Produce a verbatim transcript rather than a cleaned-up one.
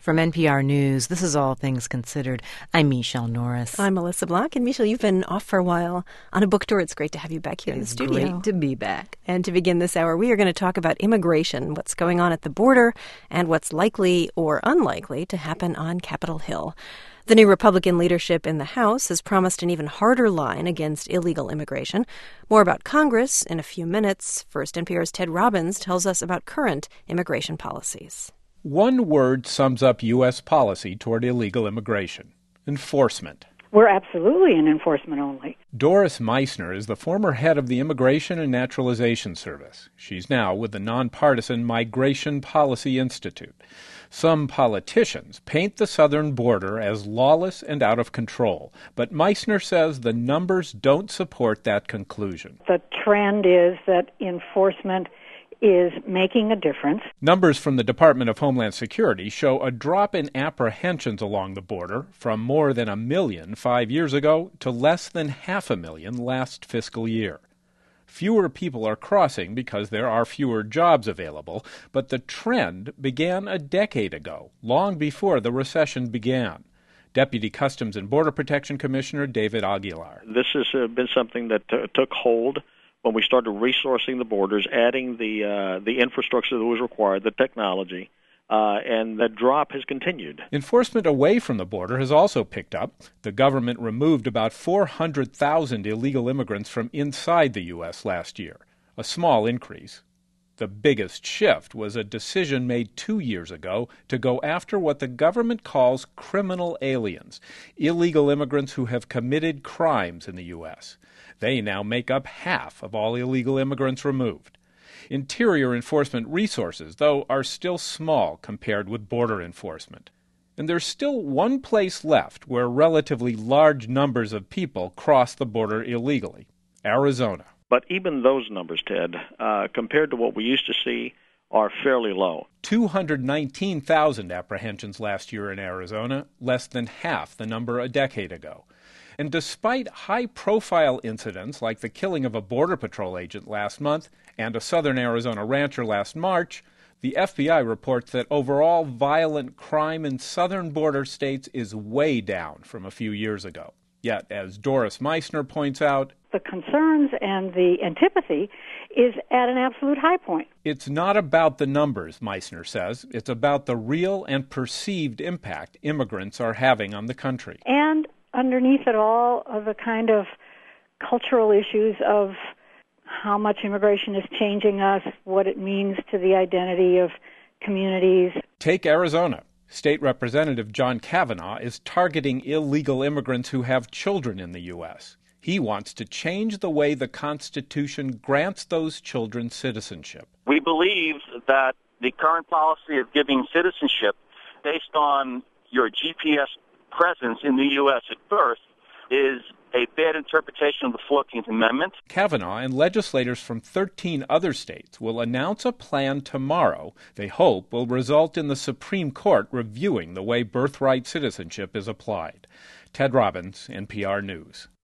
From N P R News, this is All Things Considered. I'm Michelle Norris. I'm Melissa Block. And Michelle, you've been off for a while on a book tour. It's great to have you back here in the studio. It's great to be back. And to begin this hour, we are going to talk about immigration, what's going on at the border, and what's likely or unlikely to happen on Capitol Hill. The new Republican leadership in the House has promised an even harder line against illegal immigration. More about Congress in a few minutes. First, N P R's Ted Robbins tells us about current immigration policies. One word sums up U S policy toward illegal immigration: enforcement. We're absolutely in enforcement only. Doris Meissner is the former head of the Immigration and Naturalization Service. She's now with the nonpartisan Migration Policy Institute. Some politicians paint the southern border as lawless and out of control, but Meissner says the numbers don't support that conclusion. The trend is that enforcement is making a difference. Numbers from the Department of Homeland Security show a drop in apprehensions along the border from more than a million five years ago to less than half a million last fiscal year. Fewer people are crossing because there are fewer jobs available, but the trend began a decade ago, long before the recession began. Deputy Customs and Border Protection Commissioner David Aguilar. This has uh, been something that uh, took hold when we started resourcing the borders, adding the uh, the infrastructure that was required, the technology, uh, and the drop has continued. Enforcement away from the border has also picked up. The government removed about four hundred thousand illegal immigrants from inside the U S last year, a small increase. The biggest shift was a decision made two years ago to go after what the government calls criminal aliens, illegal immigrants who have committed crimes in the U S. They now make up half of all illegal immigrants removed. Interior enforcement resources, though, are still small compared with border enforcement. And there's still one place left where relatively large numbers of people cross the border illegally: Arizona. But even those numbers, Ted, uh, compared to what we used to see, are fairly low. two hundred nineteen thousand apprehensions last year in Arizona, less than half the number a decade ago. And despite high-profile incidents like the killing of a Border Patrol agent last month and a southern Arizona rancher last March, the F B I reports that overall violent crime in southern border states is way down from a few years ago. Yet, as Doris Meissner points out, the concerns and the antipathy is at an absolute high point. It's not about the numbers, Meissner says. It's about the real and perceived impact immigrants are having on the country. And underneath it all are the kind of cultural issues of how much immigration is changing us, what it means to the identity of communities. Take Arizona. State Representative John Kavanaugh is targeting illegal immigrants who have children in the U S. He wants to change the way the Constitution grants those children citizenship. We believe that the current policy of giving citizenship based on your G P S presence in the U S at birth is a bad interpretation of the fourteenth Amendment. Kavanaugh and legislators from thirteen other states will announce a plan tomorrow they hope will result in the Supreme Court reviewing the way birthright citizenship is applied. Ted Robbins, N P R News.